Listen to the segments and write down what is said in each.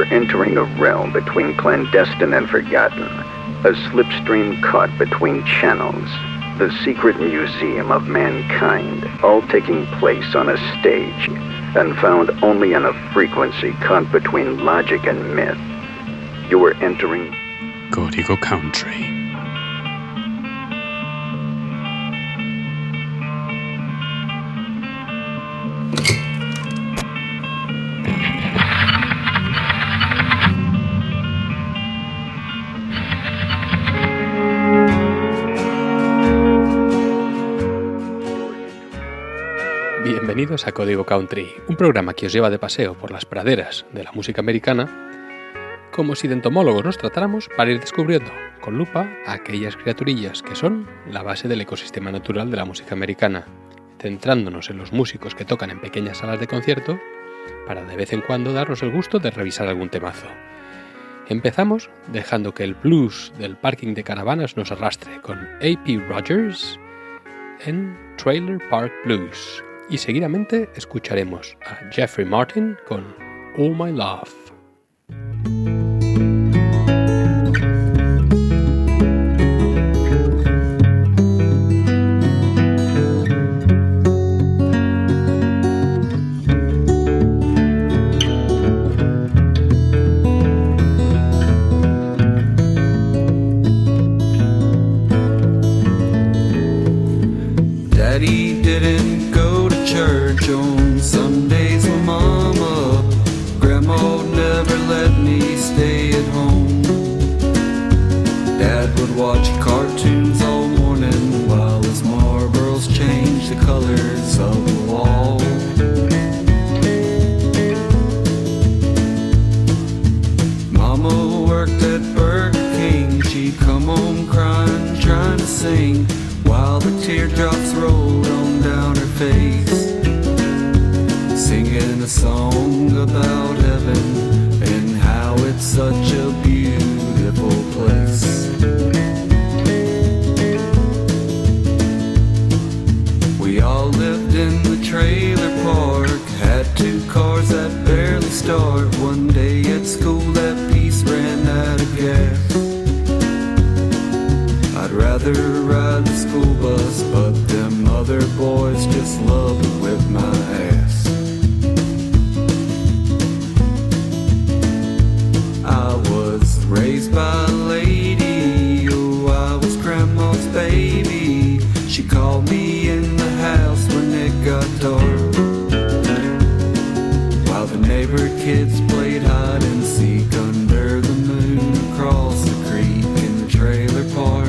were entering a realm between clandestine and forgotten, a slipstream caught between channels, the secret museum of mankind, all taking place on a stage, and found only in a frequency caught between logic and myth. You were entering Código Country. Bienvenidos a Código Country, un programa que os lleva de paseo por las praderas de la música americana, como si de entomólogos nos tratáramos para ir descubriendo con lupa a aquellas criaturillas que son la base del ecosistema natural de la música americana, centrándonos en los músicos que tocan en pequeñas salas de concierto para de vez en cuando darnos el gusto de revisar algún temazo. Empezamos dejando que el blues del parking de caravanas nos arrastre con A.P. Rogers en Trailer Park Blues. Y seguidamente escucharemos a Jeffrey Martin con All My Love. Daddy didn't go to church on Sundays with Mama. Grandma never let me stay at home. Dad would watch cartoons all morning while his Marlboros changed the colors of the wall. Mama worked at Burger King. She'd come home crying, trying to sing, while the teardrops rolled on down her face, singing a song about heaven and how it's such a beautiful place. We all lived in the trailer park, had 2 cars that barely start. One day at school that piece ran out of gas. I'd rather ride the school bus, but them other boys just love to whip my ass. I was raised by a lady, oh, I was grandma's baby. She called me in the house when it got dark, while the neighbor kids played hide and seek under the moon across the creek in the trailer park.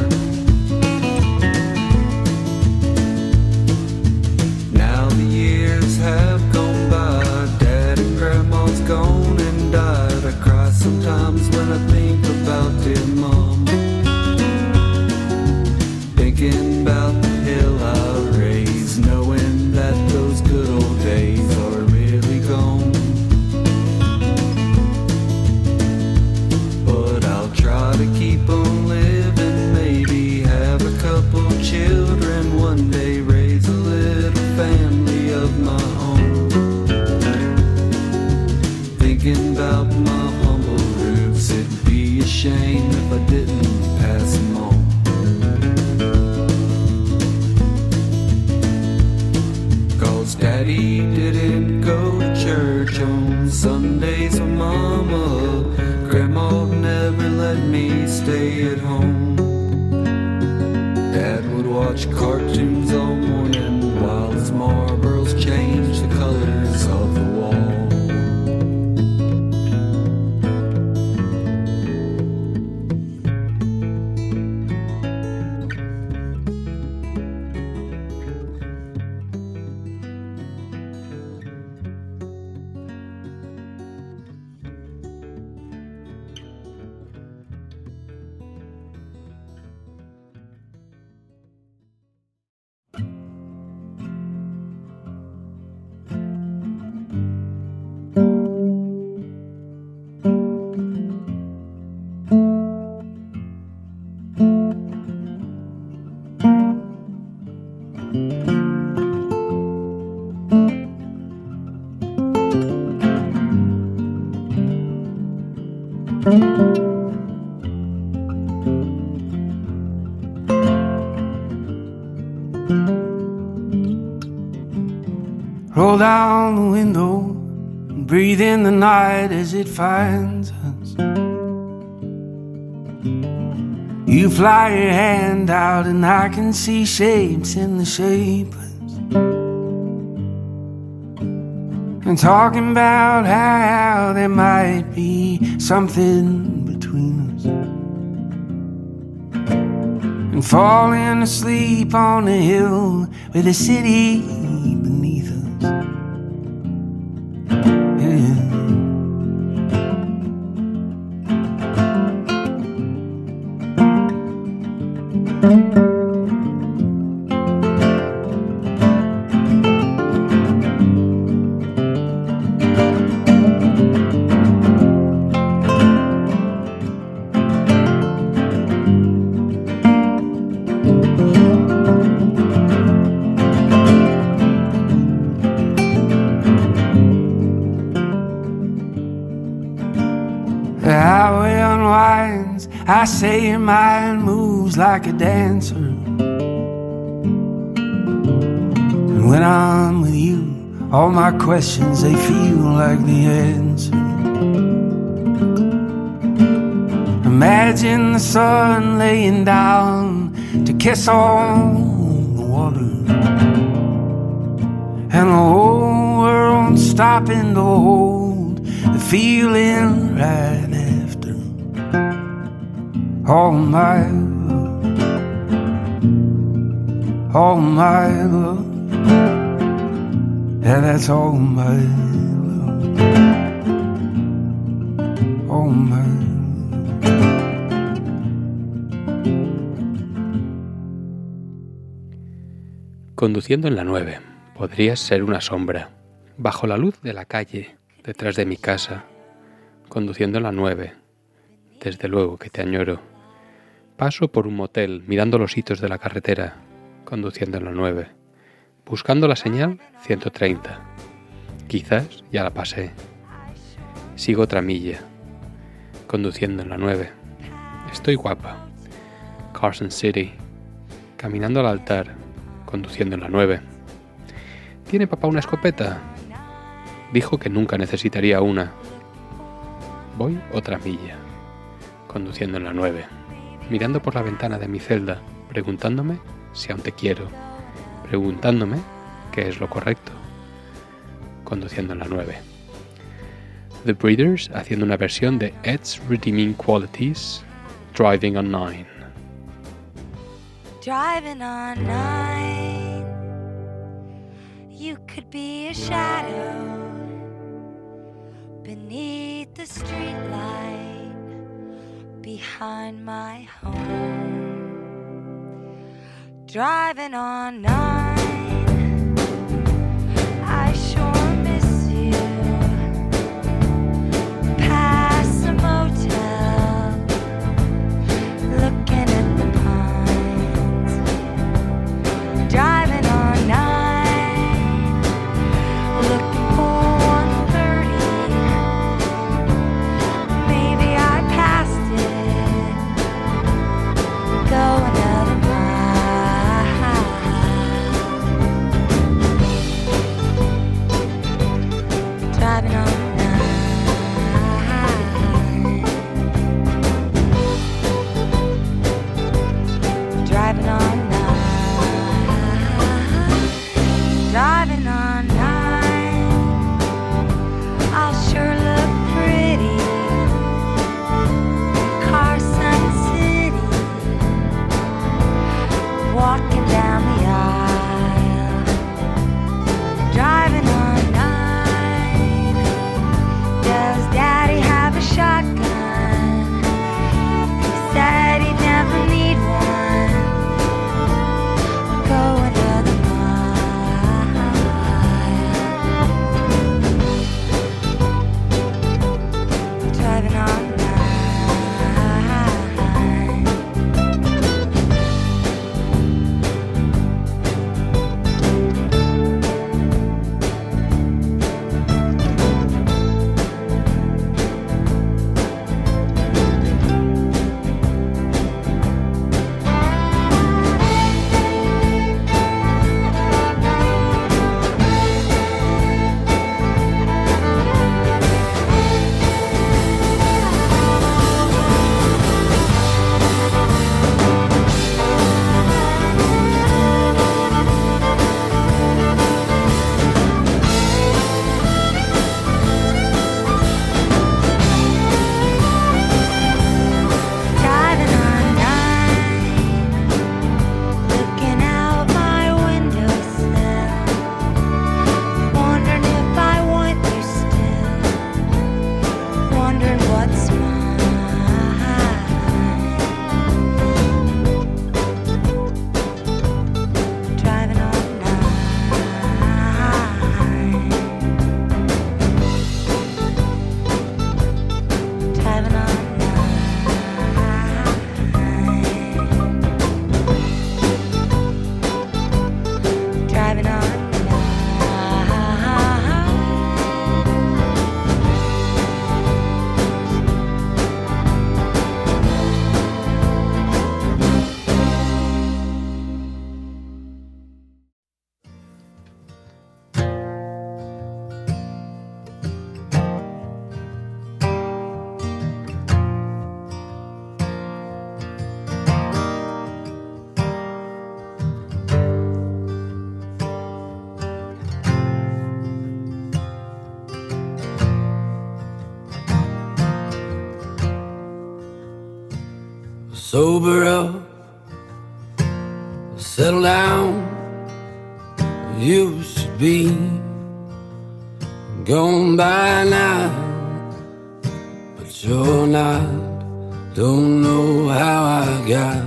Have gone by, Dad and Grandma's gone and died. I cry sometimes when I think about dear Mom, thinking about the hill I raised, knowing that those good old days are really gone. But I'll try to keep on living, maybe have a couple children one day, raise a little family of my own. Thinking about my humble roots, it'd be a shame if I didn't pass them on. Cause Daddy didn't go to church on Sundays with Mama. Grandma never let me stay at home. Dad would watch cartoons all morning while his Marlboros changed the colors of the wall. Roll down the window and breathe in the night as it finds us. You fly your hand out and I can see shapes in the shapers. And talking about how there might be something between us. And falling asleep on the hill with the city beneath us. I say your mind moves like a dancer. And when I'm with you, all my questions, they feel like the answer. Imagine the sun laying down to kiss on the water. And the whole world stopping to hold the feeling right after. All my love, all my love, yeah, that's all my love, all my love. Conduciendo en la 9, podrías ser una sombra, bajo la luz de la calle, detrás de mi casa, conduciendo en la 9, desde luego que te añoro. Paso por un motel, mirando los hitos de la carretera, conduciendo en la 9, buscando la señal 130. Quizás ya la pasé. Sigo otra milla, conduciendo en la 9. Estoy guapa. Carson City, caminando al altar, conduciendo en la 9. ¿Tiene papá una escopeta? Dijo que nunca necesitaría una. Voy otra milla, conduciendo en la 9. Mirando por la ventana de mi celda, preguntándome si aún te quiero, preguntándome qué es lo correcto, conduciendo en la 9. The Breeders haciendo una versión de Ed's Redeeming Qualities, Driving on 9. Driving on 9, you could be a shadow beneath the streetlight. Behind my home, driving on 9, I sure miss you. Past the motel, looking at the pines, driving on 9, looking for 130. Maybe I passed go another mile. sober up, settle down. You should be gone by now, but you're not. Don't know how I got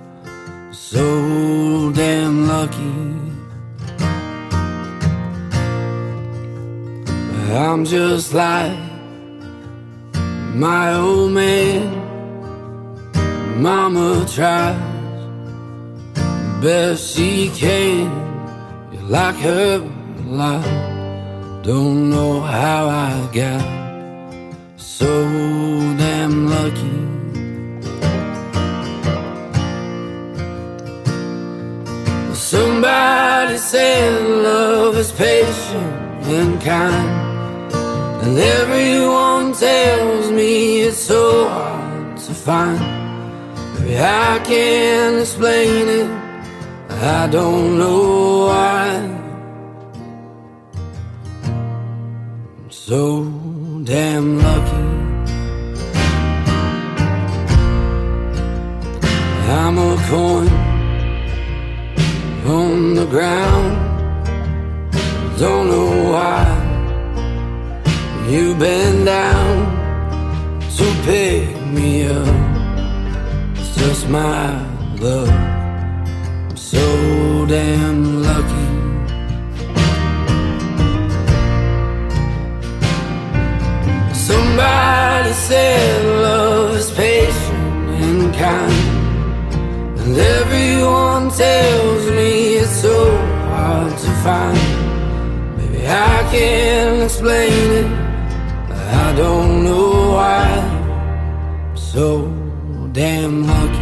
so damn lucky. I'm just like my old man. Mama tries best she can. You like her a lot. Don't know how I got so damn lucky. Somebody said love is patient and kind, and everyone tells me it's so hard to find. Maybe I can't explain it, I don't know why. I'm so damn lucky. I'm a coin on the ground, don't know why. You bend down to pick me up. It's just my luck. I'm so damn lucky. Somebody said love is patient and kind, and everyone tells me it's so hard to find. Maybe I can't explain it, I don't know why. I'm so damn lucky.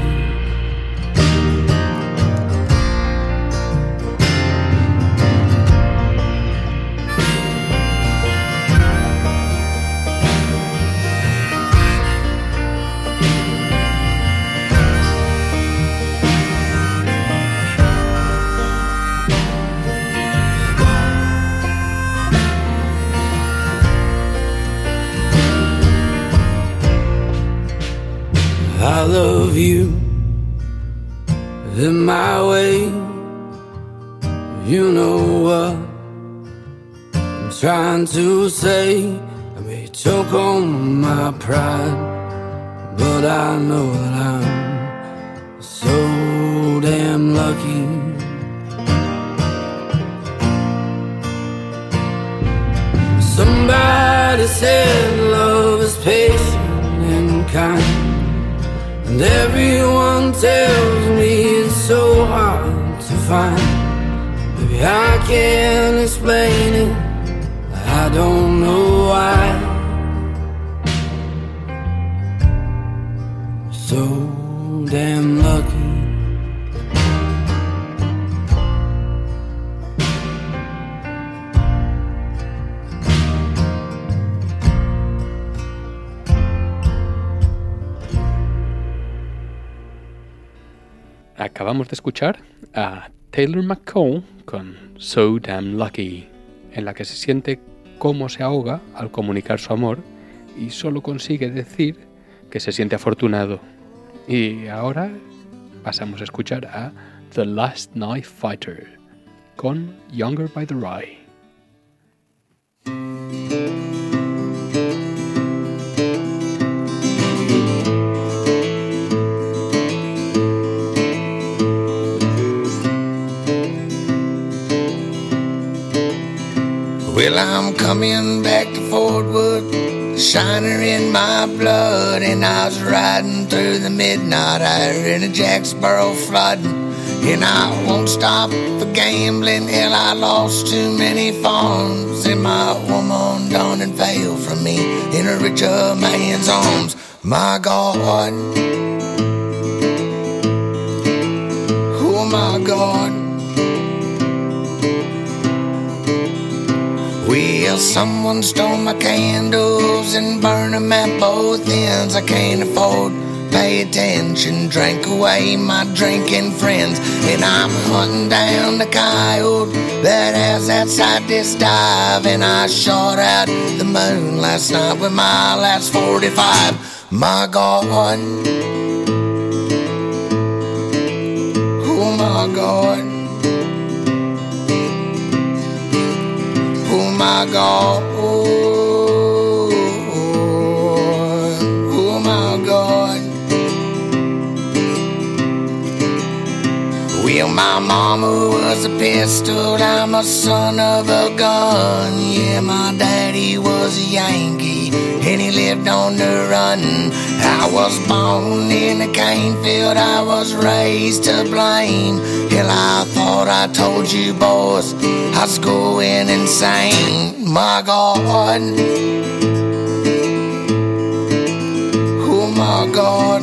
I love you in my way. You know what I'm trying to say. I may choke on my pride, but I know that I'm so damn lucky. Somebody said love is patient and kind, and everyone tells me it's so hard to find. Maybe I can't explain it, I don't know why. So damn lucky. Acabamos de escuchar a Taylor McCall con So Damn Lucky, en la que se siente cómo se ahoga al comunicar su amor y solo consigue decir que se siente afortunado. Y ahora pasamos a escuchar a The Last Knife Fighter con Younger by the Rye. Well, I'm coming back to Fort Wood, shiner in my blood, and I was riding through the midnight hour in a Jacksboro flooding, and I won't stop for gambling. Hell, I lost too many farms, and my woman done and fell from me in a richer man's arms. My God, oh my God. Well, someone stole my candles and burned them at both ends. I can't afford to pay attention, drank away my drinking friends, and I'm hunting down the coyote that has that side-disc dive. And I shot out the moon last night with my last 45. My God, my God. Oh my God. Oh my God. Well, my mama was a pistol, I'm a son of a gun. Yeah, my daddy was a Yankee, and he lived on the run. I was born in a cane field, I was raised to blame. Hell, I thought I told you boys I was going insane. My God. Oh my God.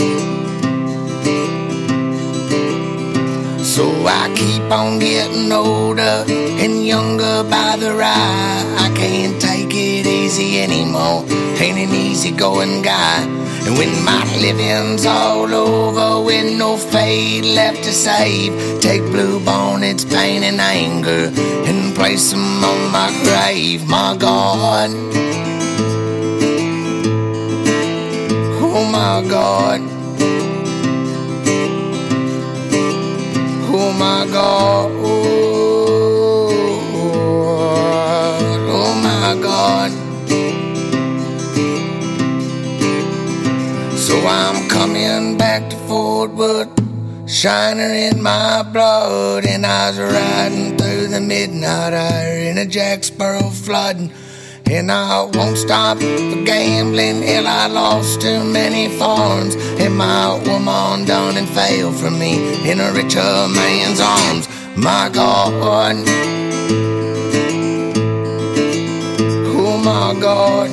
So I keep on getting older and younger by the ride. I can't take it easy anymore, ain't an easy going guy. And when my living's all over with no fate left to save, take blue bonnets, pain and anger and place them on my grave. My God. Oh my God. Oh my God, oh my God. So I'm coming back to Fort Wood, shiner in my blood, and I was riding through the midnight hour in a Jack Sparrow flooding. And I won't stop for gambling, hell, I lost too many farms, and my woman done and failed from me in a richer man's arms. My God. Oh my God.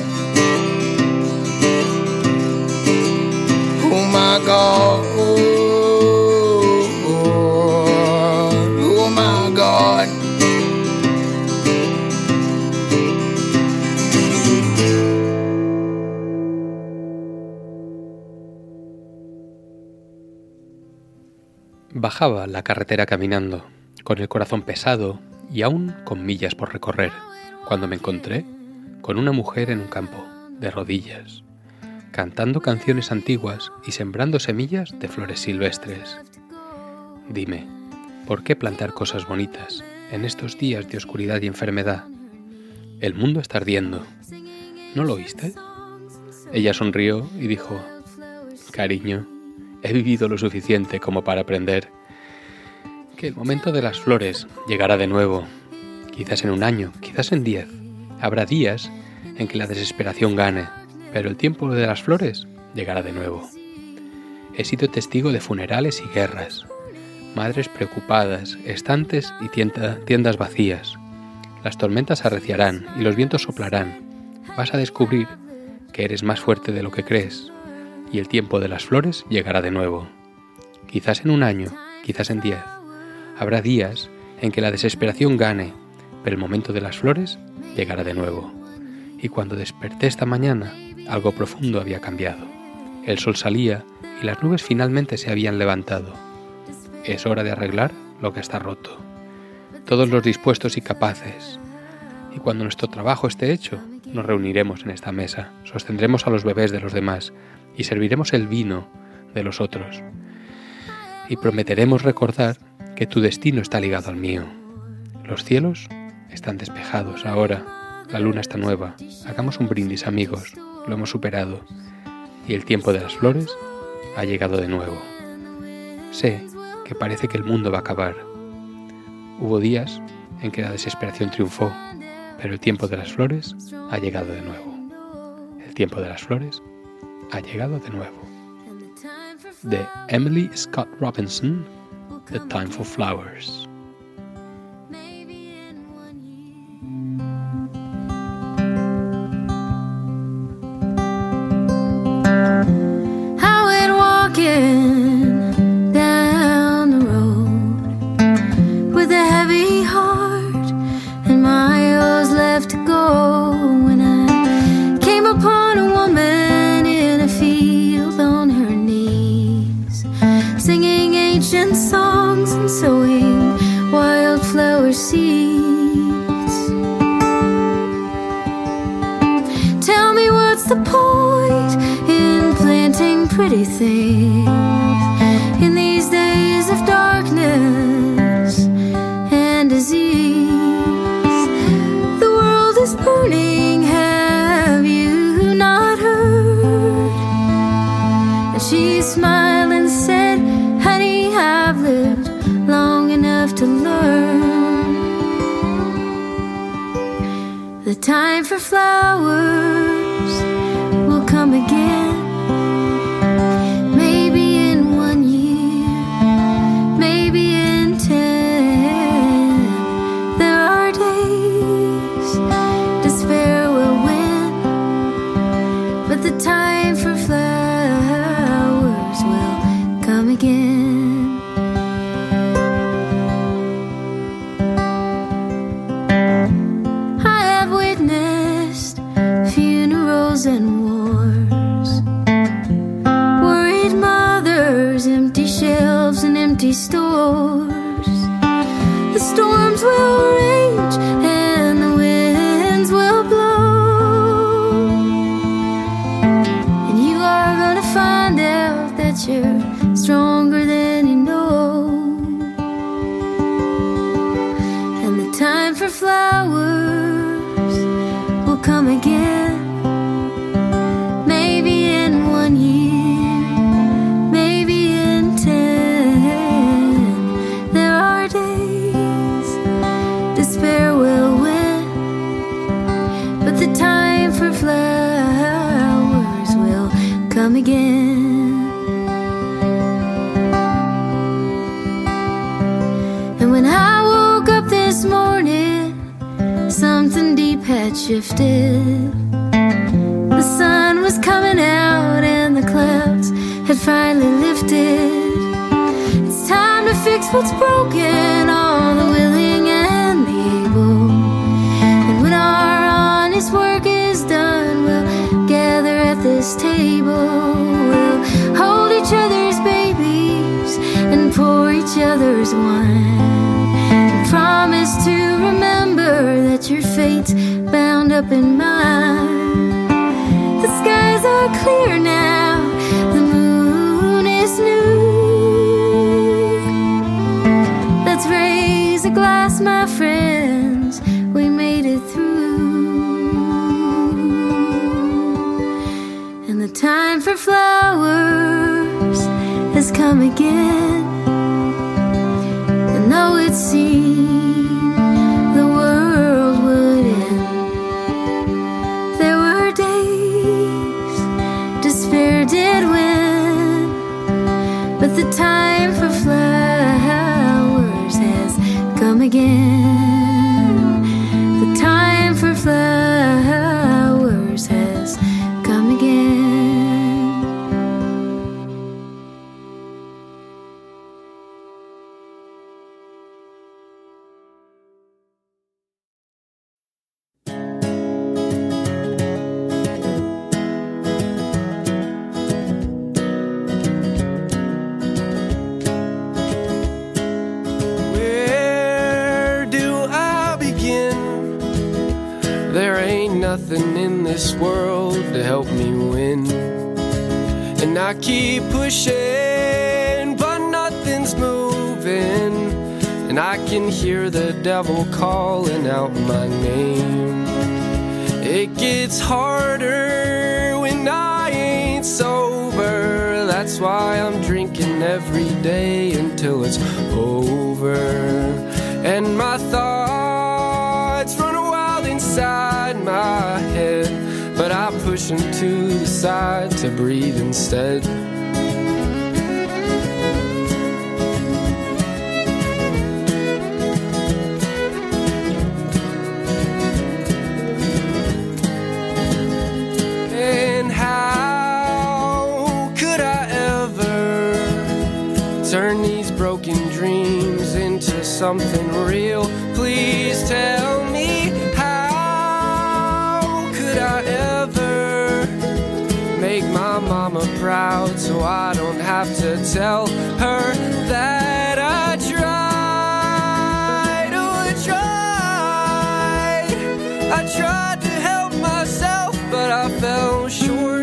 Oh my God. Oh my God. Bajaba la carretera caminando, con el corazón pesado y aún con millas por recorrer, cuando me encontré con una mujer en un campo, de rodillas, cantando canciones antiguas y sembrando semillas de flores silvestres. Dime, ¿por qué plantar cosas bonitas en estos días de oscuridad y enfermedad? El mundo está ardiendo. ¿No lo oíste? Ella sonrió y dijo, cariño, he vivido lo suficiente como para aprender que el momento de las flores llegará de nuevo, quizás en un año, quizás en 10. Habrá días en que la desesperación gane, pero el tiempo de las flores llegará de nuevo. He sido testigo de funerales y guerras, madres preocupadas, estantes y tiendas vacías. Las tormentas arreciarán y los vientos soplarán. Vas a descubrir que eres más fuerte de lo que crees, y el tiempo de las flores llegará de nuevo. Quizás en un año, quizás en 10. Habrá días en que la desesperación gane, pero el momento de las flores llegará de nuevo. Y cuando desperté esta mañana, algo profundo había cambiado. El sol salía y las nubes finalmente se habían levantado. Es hora de arreglar lo que está roto. Todos los dispuestos y capaces. Y cuando nuestro trabajo esté hecho, nos reuniremos en esta mesa, sostendremos a los bebés de los demás y serviremos el vino de los otros. Y prometeremos recordar que tu destino está ligado al mío. Los cielos están despejados ahora, la luna está nueva. Hagamos un brindis, amigos, lo hemos superado. Y el tiempo de las flores ha llegado de nuevo. Sé que parece que el mundo va a acabar. Hubo días en que la desesperación triunfó, pero el tiempo de las flores ha llegado de nuevo. El tiempo de las flores ha llegado de nuevo. De Emily Scott Robinson, The Time for Flowers. I went walking down the road with a heavy heart and miles left to go when I came upon a woman in a field on her knees, singing ancient songs and sowing wildflower seeds. Tell me, what's the point in planting pretty things in these days of darkness? time for flowers will come again. Maybe in 1 year, maybe in 10. There are days despair will win, but the time for flowers will come again. And wars, worried mothers, empty shelves and empty stores. The storms will rage and the winds will blow, and you are gonna find out that you're stronger than you know. And the time for flowers will come again. Flowers will come again. And when I woke up this morning, something deep had shifted. The sun was coming out and the clouds had finally lifted. It's time to fix what's broken, all the willing and the able. And when our honest work is done, we'll gather at this table. We'll hold each other's babies and pour each other's wine, and promise to remember that your fate's bound up in mine. The skies are clear now, the moon is new. Let's raise a glass, my friends, we made it through. The time for flowers has come again. And though it seemed the world would end, there were days despair did win. But the time for flowers has come again. The time for flowers has come again. Nothing in this world to help me win, and I keep pushing, but nothing's moving, and I can hear the devil calling out my name. It gets harder when I ain't sober. That's why I'm drinking every day until it's over, and my thoughts run wild inside my head, but I push them to the side to breathe instead. And how could I ever turn these broken dreams into something real? Please tell me, I ever make my mama proud so I don't have to tell her that I tried. Oh, I tried to help myself, but I fell short.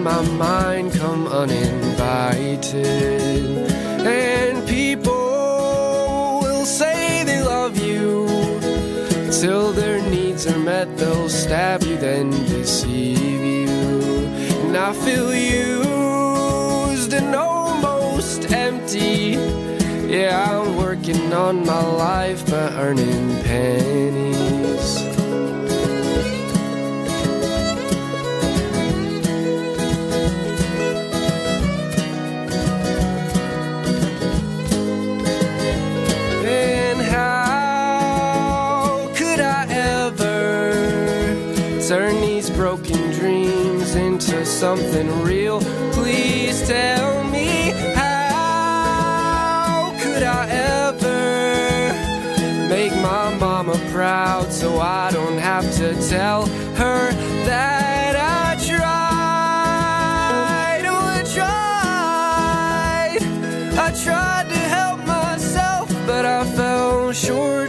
my mind come uninvited. And people will say they love you till their needs are met. They'll stab you, then deceive you. And I feel used and almost empty. Yeah, I'm working on my life by earning pennies. And how could I ever turn these broken dreams into something real? Please tell me, how could I ever make my mama proud so I don't have to tell her that I tried? Oh, I tried to help myself, but I fell short.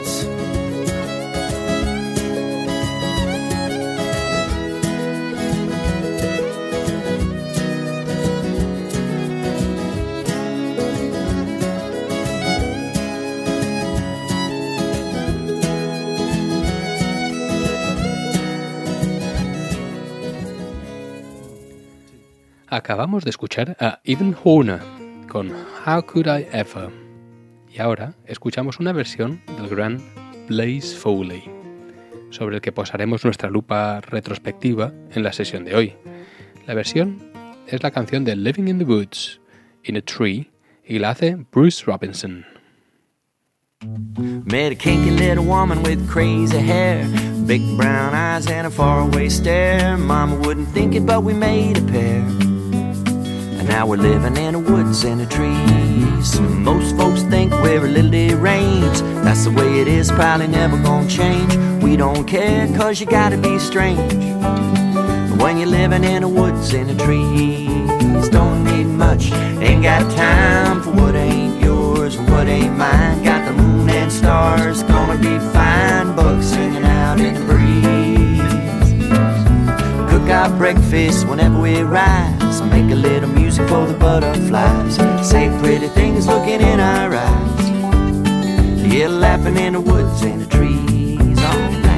Acabamos de escuchar a Evan Horner con How Could I Ever. Y ahora escuchamos una versión del gran Blaze Foley, sobre el que posaremos nuestra lupa retrospectiva en la sesión de hoy. La versión es la canción de Living in the Woods, in a Tree, y la hace Bruce Robinson. Met a kinky little woman with crazy hair, big brown eyes and a faraway stare. Mama wouldn't think it, but we made a pair. And now we're living in the woods in the trees. Most folks think we're a little deranged. That's the way it is, probably never gonna change. We don't care, cause you gotta be strange. But when you're living in the woods in the trees, don't need much, ain't got time for what ain't yours and what ain't mine. Got the moon and stars, gonna be fine. Bugs singing out in the breeze. Cook our breakfast whenever we rise. Make a little music for the butterflies. Say pretty things looking in our eyes. Yeah, laughing in the woods and the trees all night.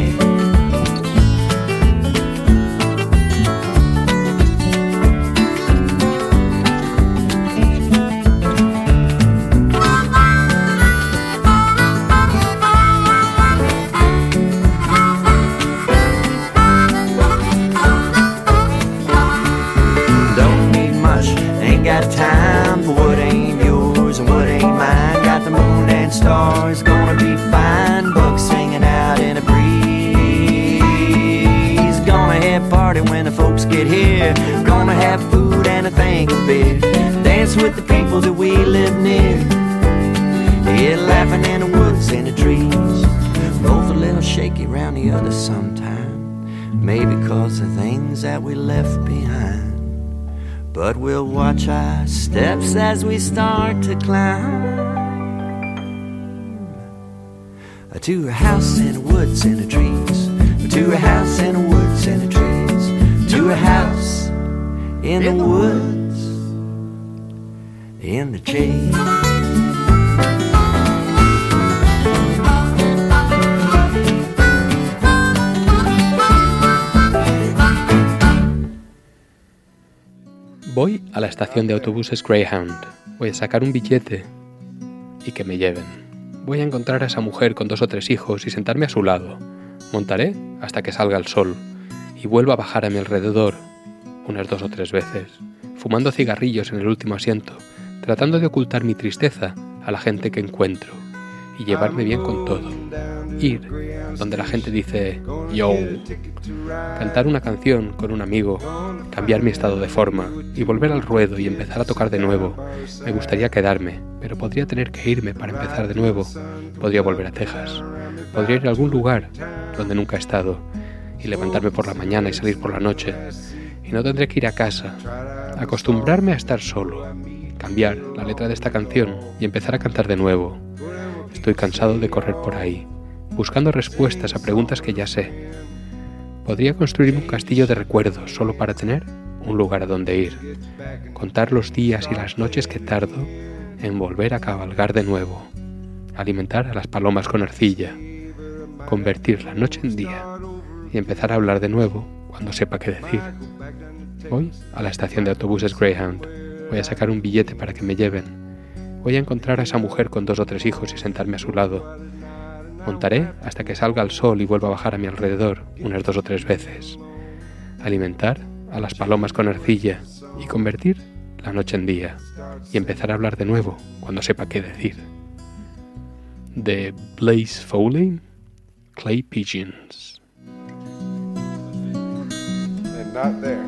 Got time for what ain't yours and what ain't mine. Got the moon and stars, gonna be fine. Bugs singing out in a breeze. Gonna have a party when the folks get here. Gonna have food and a thing of beer. Dance with the people that we live near. Yeah, laughing in the woods and the trees. Both a little shaky round the others sometime. Maybe cause of things that we left behind. But we'll watch our steps as we start to climb to a house in the woods in the trees. To a house in the woods in the trees. To a house in the woods in the trees. Voy a la estación de autobuses Greyhound. Voy a sacar un billete y que me lleven. Voy a encontrar a esa mujer con 2 o 3 hijos y sentarme a su lado. Montaré hasta que salga el sol y vuelvo a bajar a mi alrededor unas 2 o 3 veces, fumando cigarrillos en el último asiento, tratando de ocultar mi tristeza a la gente que encuentro y llevarme bien con todo. Ir donde la gente dice yo, cantar una canción con un amigo, cambiar mi estado de forma y volver al ruedo y empezar a tocar de nuevo. Me gustaría quedarme, pero podría tener que irme para empezar de nuevo. Podría volver a Texas, podría ir a algún lugar donde nunca he estado y levantarme por la mañana y salir por la noche, y no tendré que ir a casa, acostumbrarme a estar solo, cambiar la letra de esta canción y empezar a cantar de nuevo. Estoy cansado de correr por ahí, buscando respuestas a preguntas que ya sé. ¿Podría construir un castillo de recuerdos solo para tener un lugar a donde ir, contar los días y las noches que tardo en volver a cabalgar de nuevo, alimentar a las palomas con arcilla, convertir la noche en día y empezar a hablar de nuevo cuando sepa qué decir. Voy a la estación de autobuses Greyhound, voy a sacar un billete para que me lleven, voy a encontrar a esa mujer con 2 o 3 hijos y sentarme a su lado. Montaré hasta que salga el sol y vuelva a bajar a mi alrededor unas 2 o 3 veces. Alimentar a las palomas con arcilla y convertir la noche en día y empezar a hablar de nuevo cuando sepa qué decir. De Blaze Foley, Clay Pigeons. And not there.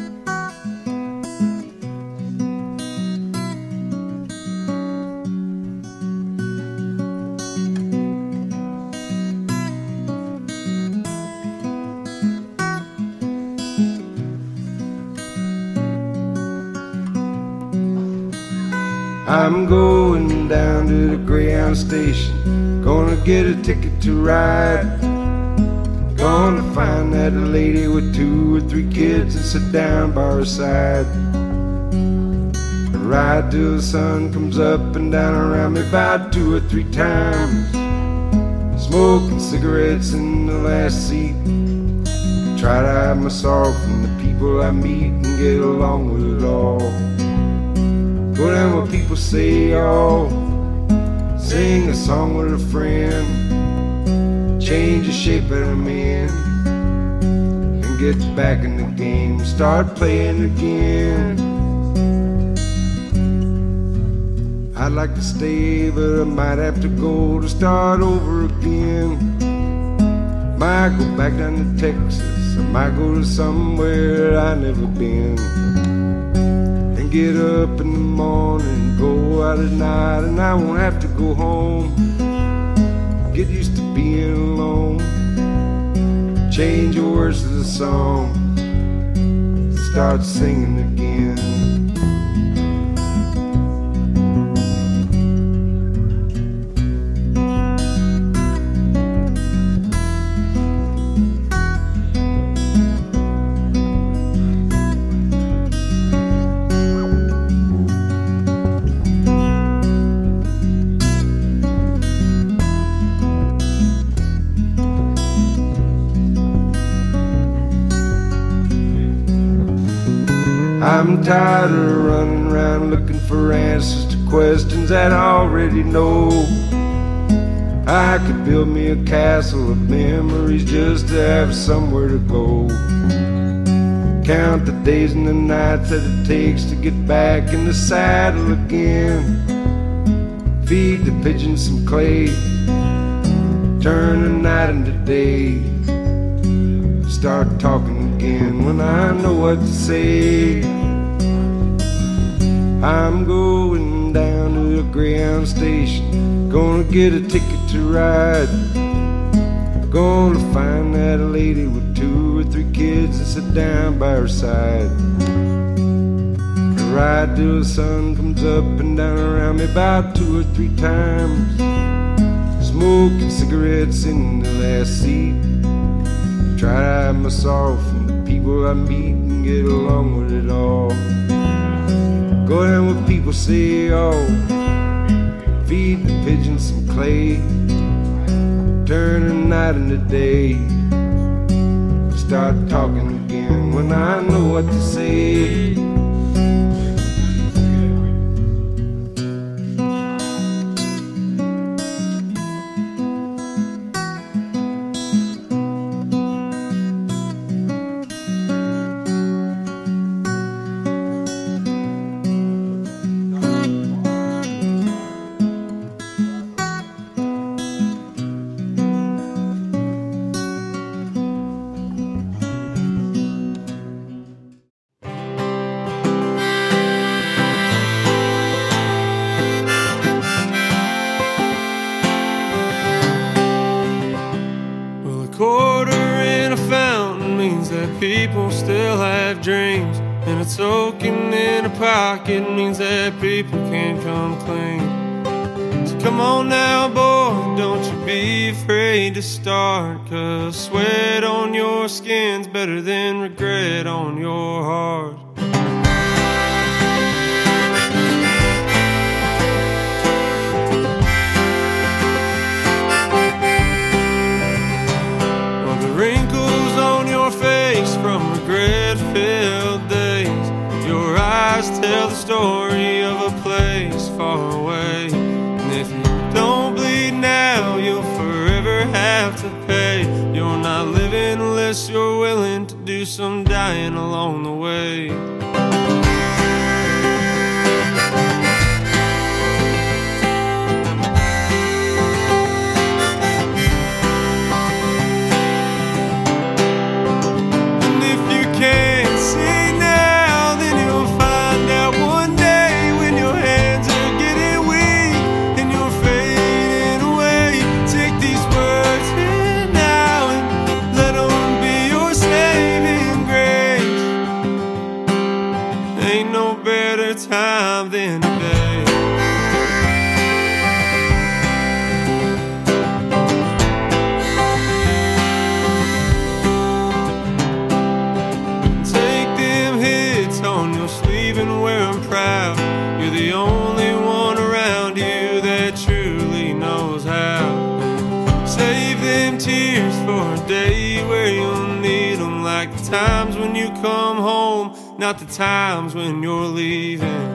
I'm going down to the Greyhound station, gonna get a ticket to ride. Gonna find that lady with 2 or 3 kids and sit down by her side. Ride till the sun comes up and down around me about 2 or 3 times. Smoking cigarettes in the last seat. Try to hide my sorrow from the people I meet and get along with it all. Go down where people say, oh, sing a song with a friend, change the shape of the man, and get back in the game, start playing again. I'd like to stay, but I might have to go to start over again. Might go back down to Texas, I might go to somewhere I never been. Get up in the morning, go out at night, and I won't have to go home. Get used to being alone. Change the words to the song, start singing again. I'm tired of running around looking for answers to questions that I already know. I could build me a castle of memories just to have somewhere to go. Count the days and the nights that it takes to get back in the saddle again. Feed the pigeons some clay, turn the night into day. Start talking again when I know what to say. I'm going down to the Greyhound station, gonna get a ticket to ride. Gonna find that lady with 2 or 3 kids and sit down by her side. Ride till the sun comes up and down around me about 2 or 3 times. Smoking cigarettes in the last seat. Try to hide my sorrow from the people I meet and get along with it all. Go down where people say, oh, feed the pigeons some clay, turn the night into day. Start talking again when I know what to say. People still have dreams, and a token in a pocket means that people can't come clean. So come on now, boy, don't you be afraid to start, 'cause sweat on your skin's better than regret on your heart. story of a place far away. And if you don't bleed now, you'll forever have to pay. You're not living unless you're willing to do some dying along the way. Time than today. Take them hits on your sleeve and wear them proud. You're the only one around you that truly knows how. Save them tears for a day where you'll need them, like the times when you come home, not the times when you're leaving.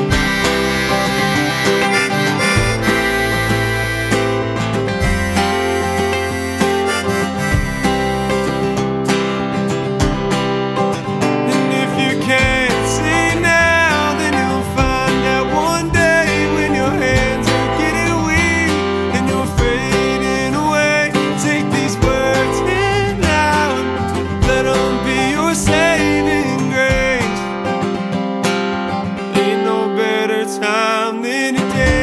And if you can't see now, then you'll find out one day when your hands are getting weak and you're fading away. Take these words in now and let them be your saving grace. Ain't no better time than today.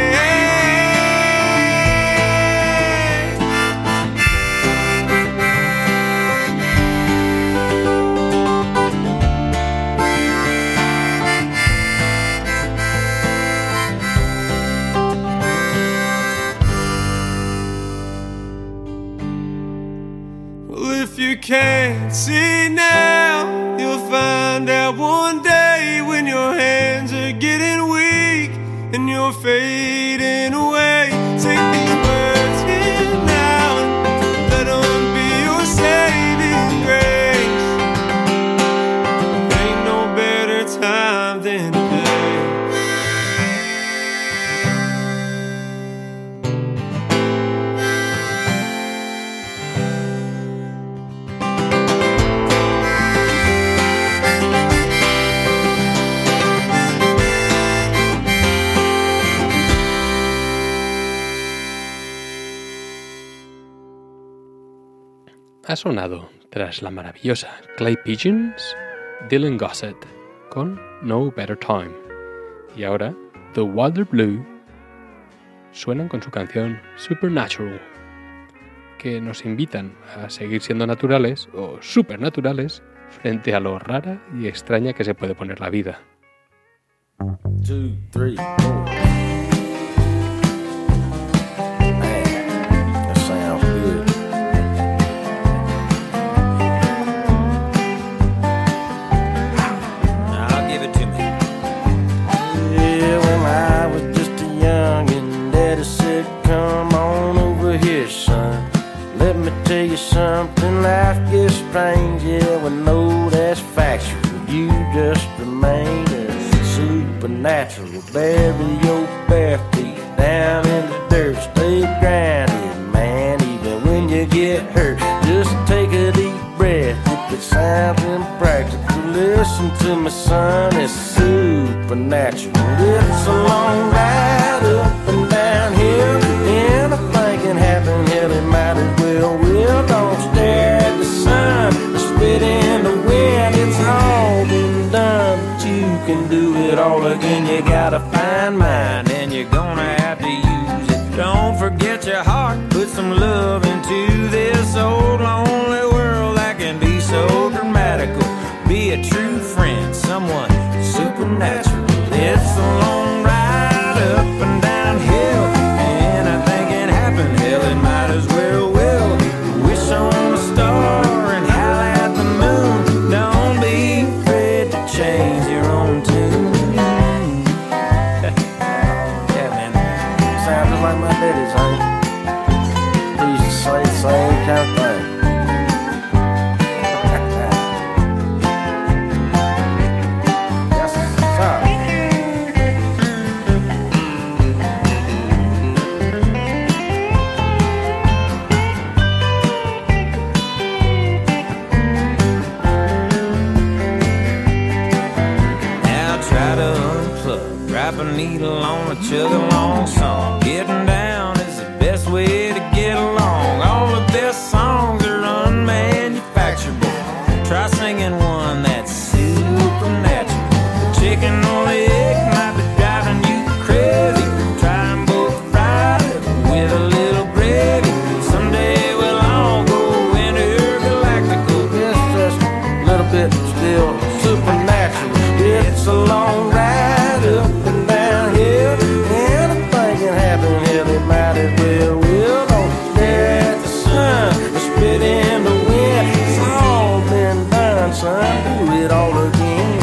Well, if you can't see now, you'll find out one day when your hands are getting weak and you're fading away. Take these words in now and let them be your saving grace. Ain't no better time than today. Ha sonado, tras la maravillosa Clay Pigeons, Dylan Gossett con No Better Time. Y ahora, The Wilder Blue suenan con su canción Supernatural, que nos invitan a seguir siendo naturales o supernaturales frente a lo rara y extraña que se puede poner la vida. 2, 3, 4. Tell you something, life gets strange, yeah, we know that's factual. You just remain as supernatural. Bury your bare feet down in the dirt, stay grounded, man, even when you get hurt. Just take a deep breath, if it sounds impractical, listen to me, son, it's supernatural. It's a long ride up and down here, anything can happen, hell, it might as well. Don't stare at the sun, spit in the wind. It's all been done, but you can do it all again. You gotta find mine, and you're gonna have to use it. Don't forget your heart, put some love into this old lonely world that can be so dramatical. Be a true friend, someone supernatural. It's a long ride up and downhill, anything can happen, hell, it might as well. On a star and howl at the moon. Don't be afraid to change your own tune. Yeah, man. Sounds just like my daddy's, ain't it? He used to say the same kind of thing. plug, drop a needle on a chug-along song. Getting down is the best way to get along. All the best songs are unmanufacturable. Try singing one that's supernatural. The chicken or the egg might be driving you crazy. Try them both fried with a little gravy. Someday we'll all go intergalactical. It's just a little bit still supernatural. It's a long ride up and down here. Anything can happen here, they might as well will. Don't stare at the sun or spit in the wind. It's all been done, son. Do it all again.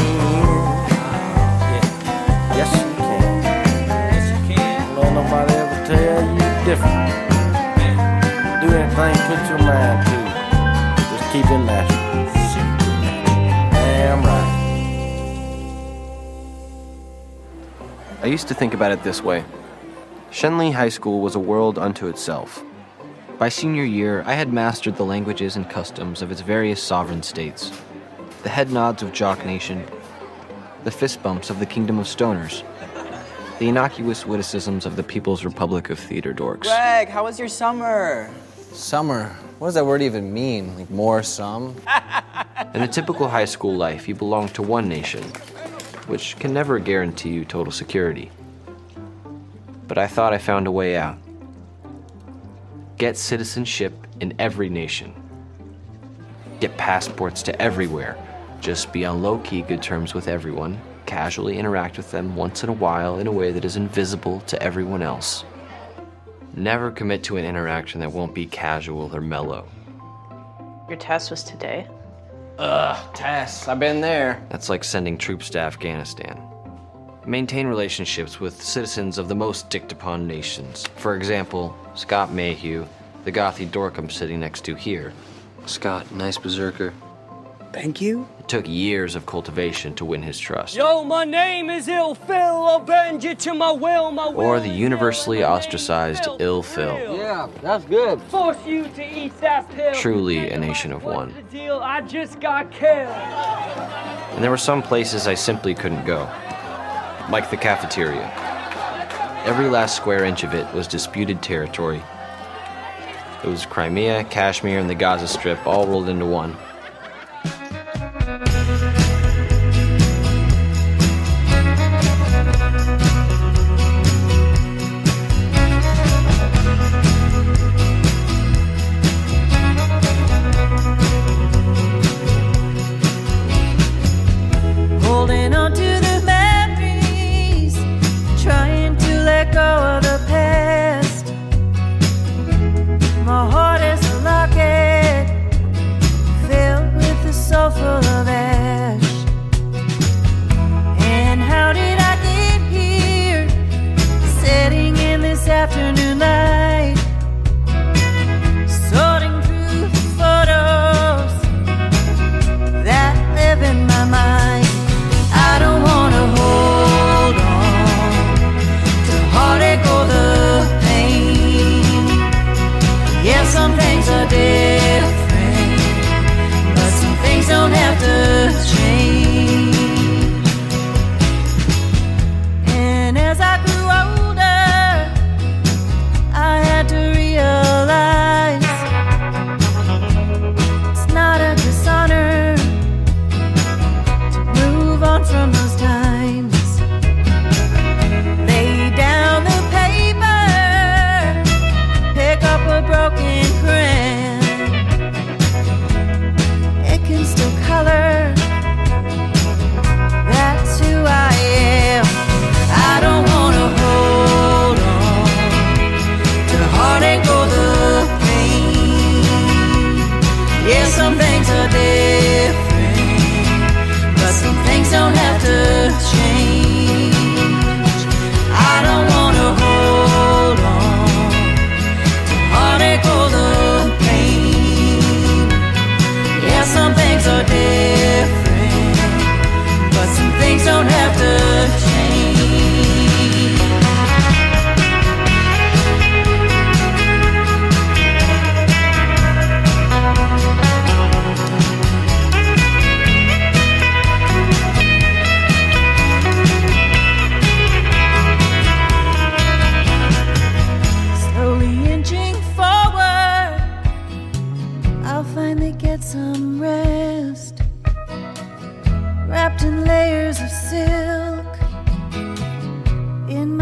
Yes, you can. Yes, you can. Don't let nobody ever tell you different. Do anything, put your mind to. Just keep it natural. Damn right. I used to think about it this way. Shenley High School was a world unto itself. By senior year, I had mastered the languages and customs of its various sovereign states. The head nods of Jock Nation, the fist bumps of the Kingdom of Stoners, the innocuous witticisms of the People's Republic of Theater Dorks. Greg, how was your summer? Summer? What does that word even mean? Like more, some? In a typical high school life, you belong to one nation, which can never guarantee you total security. But I thought I found a way out. Get citizenship in every nation. Get passports to everywhere. Just be on low-key good terms with everyone, casually interact with them once in a while in a way that is invisible to everyone else. Never commit to an interaction that won't be casual or mellow. Your test was today? Tests. I've been there. That's like sending troops to Afghanistan. Maintain relationships with citizens of the most dicked-upon nations. For example, Scott Mayhew, the gothy dork I'm sitting next to here. Scott, nice berserker. Thank you. It took years of cultivation to win his trust. Yo, my name is Ill Phil. I'll bend you to my will, my will. Or the universally ostracized Ill Phil. Yeah, that's good. Force you to eat that pill. Truly a nation of one. What's the deal? I just got killed. And there were some places I simply couldn't go. Like the cafeteria. Every last square inch of it was disputed territory. It was Crimea, Kashmir, and the Gaza Strip all rolled into one. Holding on to the memories, trying to let go of the past. My heart is a locket,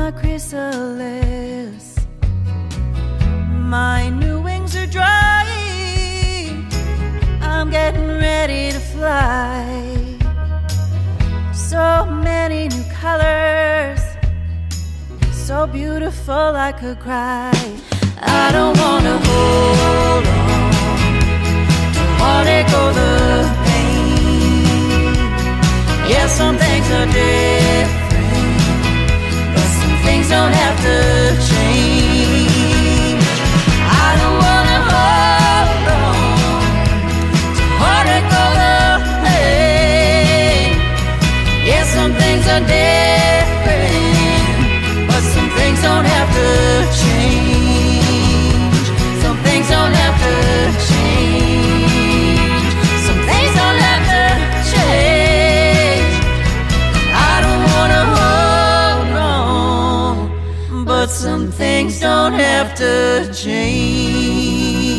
my chrysalis. My new wings are drying. I'm getting ready to fly. So many new colors, so beautiful I could cry. I don't wanna hold on to heartache or the pain. Yeah, some things are different, but some things don't have to change. I don't wanna hold on to heartache or the pain. Yeah, some things are different, but some things don't have to change. Some things don't have to change. Some things don't have to change. I don't wanna hold on, but some things don't have to change.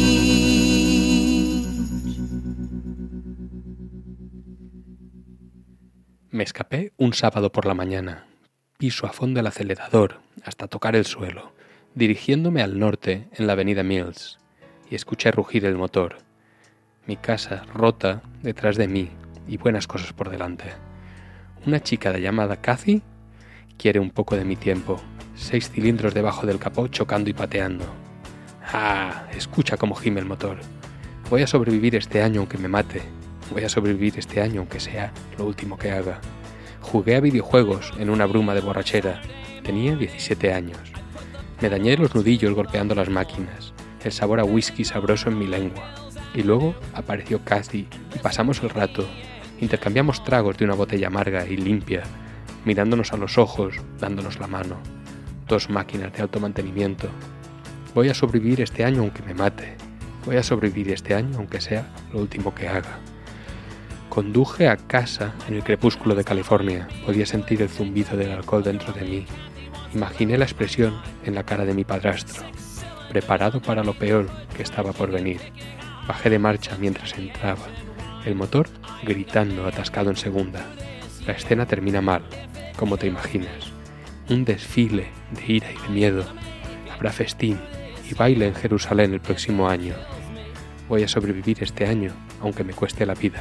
Me escapé un sábado por la mañana. Piso a fondo el acelerador hasta tocar el suelo, dirigiéndome al norte en la avenida Mills, y escuché rugir el motor. Mi casa rota detrás de mí y buenas cosas por delante. Una chica llamada Cathy quiere un poco de mi tiempo. 6 cilindros debajo del capó chocando y pateando. ¡Ah! Escucha cómo gime el motor. Voy a sobrevivir este año aunque me mate. Voy a sobrevivir este año aunque sea lo último que haga. Jugué a videojuegos en una bruma de borrachera. Tenía 17 años. Me dañé los nudillos golpeando las máquinas, el sabor a whisky sabroso en mi lengua. Y luego apareció Cathy y pasamos el rato. Intercambiamos tragos de una botella amarga y limpia, mirándonos a los ojos, dándonos la mano. 2 máquinas de alto mantenimiento. Voy a sobrevivir este año aunque me mate. Voy a sobrevivir este año aunque sea lo último que haga. Conduje a casa en el crepúsculo de California. Podía sentir el zumbido del alcohol dentro de mí. Imaginé la expresión en la cara de mi padrastro, preparado para lo peor que estaba por venir. Bajé de marcha mientras entraba, el motor gritando atascado en segunda. La escena termina mal, como te imaginas. Un desfile de ira y de miedo. Habrá festín y baile en Jerusalén el próximo año. Voy a sobrevivir este año, aunque me cueste la vida.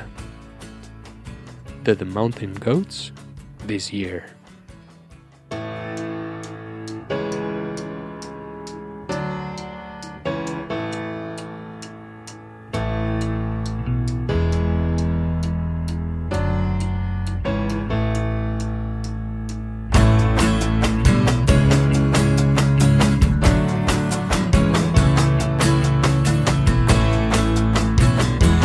To the mountain goats this year.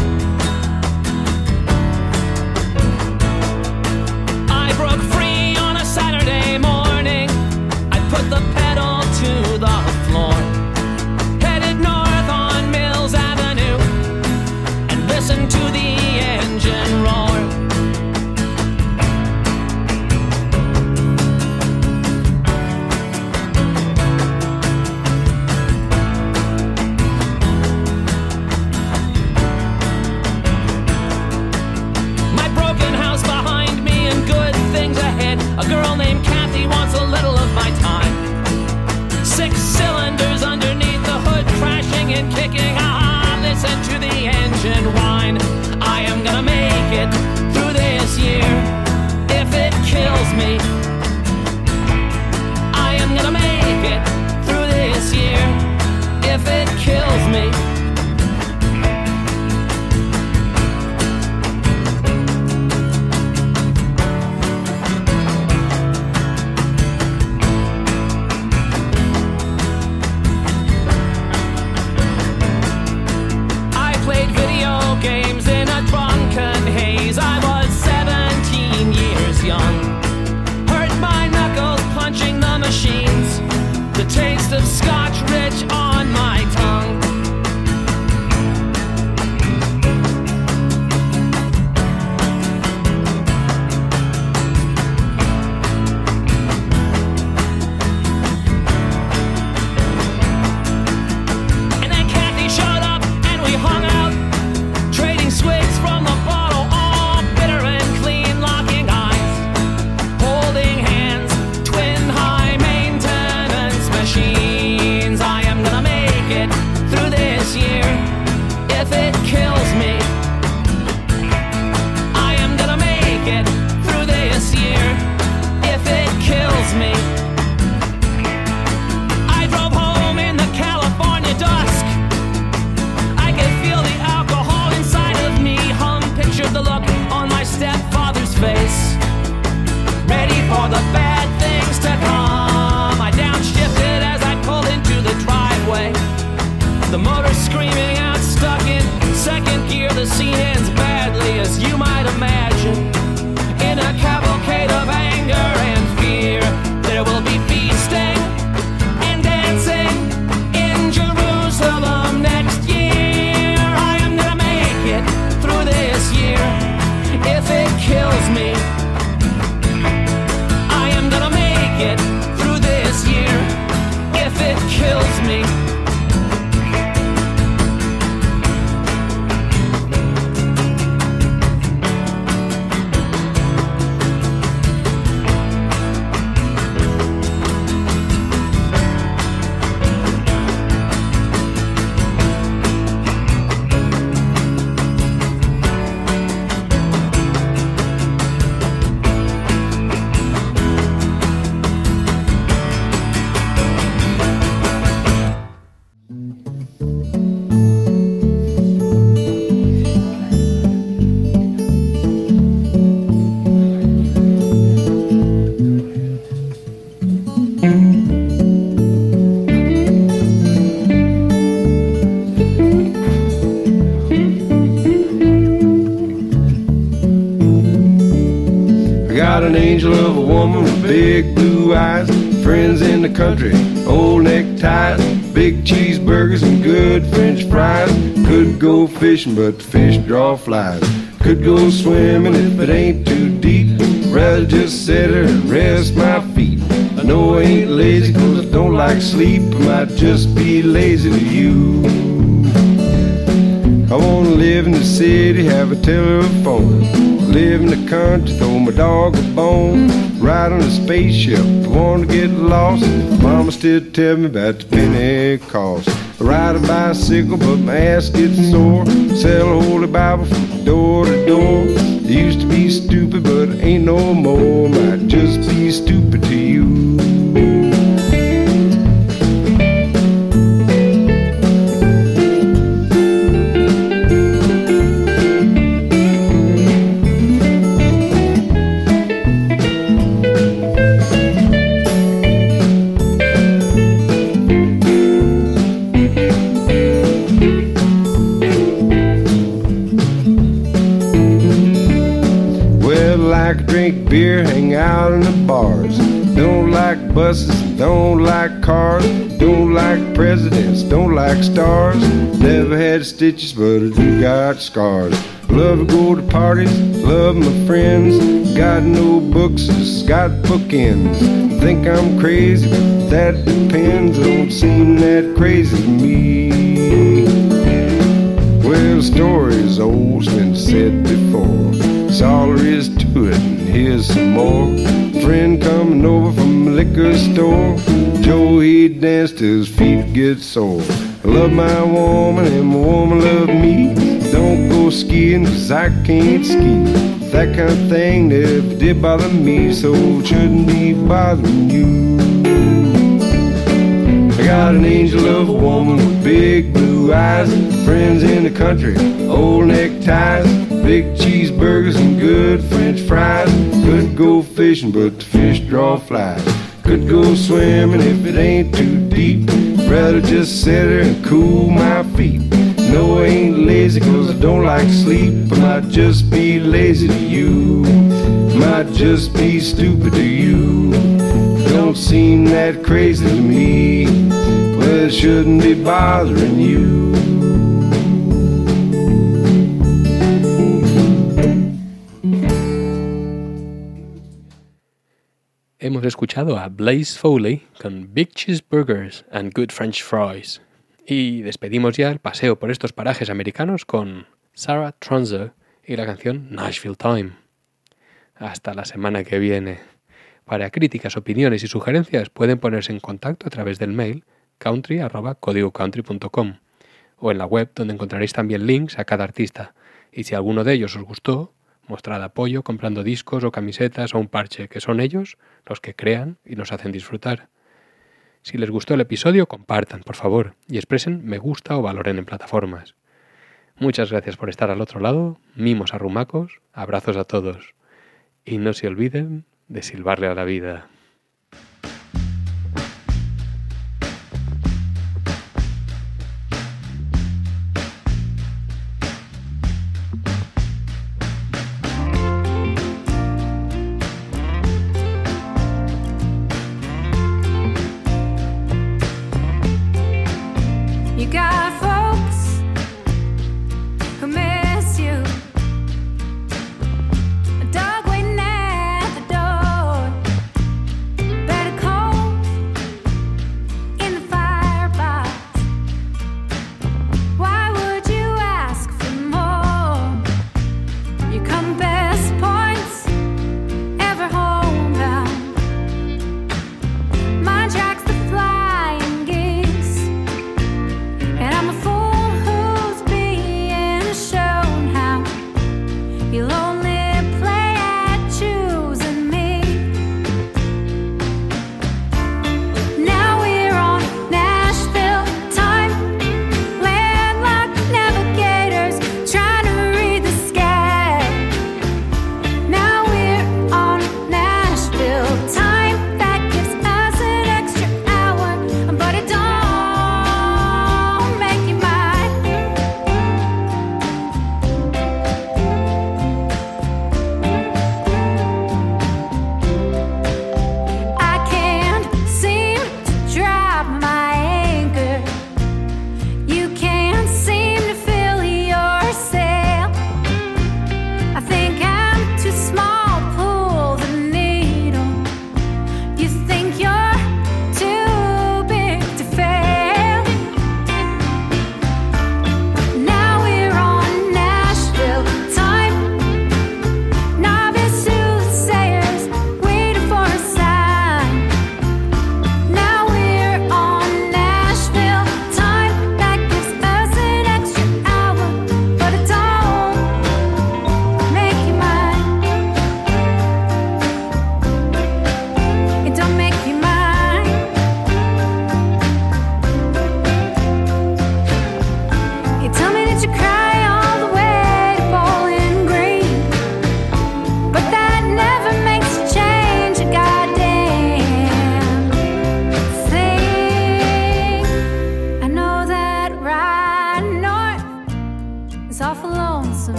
I broke free on an angel of a woman with big blue eyes, friends in the country, old neckties, big cheeseburgers and good French fries. Could go fishing, but the fish draw flies. Could go swimming if it ain't too deep. Rather just sit here and rest my feet. I know I ain't lazy 'cause I don't like sleep. I might just be lazy to you. I wanna live in the city, have a telephone. Live in the country, throw my dog a bone. Ride on a spaceship, I wanna get lost. Mama still tell me about the Pentecost. I ride a bicycle, but my ass gets sore. Sell a holy Bible from door to door. I used to be stupid, but ain't no more. Might just be stupid to you. Drink beer, hang out in the bars. Don't like buses, don't like cars. Don't like presidents, don't like stars. Never had stitches, but I do got scars. Love to go to parties, love my friends. Got no books, just got bookends. Think I'm crazy, but that depends. Don't seem that crazy to me. Well, the story's old, it's been said before. That's all there is to it, and here's some more. Friend coming over from the liquor store. Joe, he danced till his feet get sore. I love my woman and my woman love me. Don't go skiing 'cause I can't ski. That kind of thing never did bother me, so it shouldn't be bothering you. I got an angel of a woman with big blue eyes, friends in the country, old neckties, big cheeseburgers and good French fries. Could go fishing, but the fish draw flies. Could go swimming if it ain't too deep. Rather just sit there and cool my feet. No, I ain't lazy 'cause I don't like sleep. I might just be lazy to you. Might just be stupid to you. Don't seem that crazy to me. Well, it shouldn't be bothering you. Hemos escuchado a Blaze Foley con Big Cheeseburgers and Good French Fries. Y despedimos ya el paseo por estos parajes americanos con Sarah Tronzer y la canción Nashville Time. Hasta la semana que viene. Para críticas, opiniones y sugerencias pueden ponerse en contacto a través del mail country@códigocountry.com o en la web, donde encontraréis también links a cada artista. Y si alguno de ellos os gustó, mostrad apoyo comprando discos o camisetas o un parche, que son ellos los que crean y nos hacen disfrutar. Si les gustó el episodio, compartan, por favor, y expresen me gusta o valoren en plataformas. Muchas gracias por estar al otro lado, mimos arrumacos, abrazos a todos. Y no se olviden de silbarle a la vida.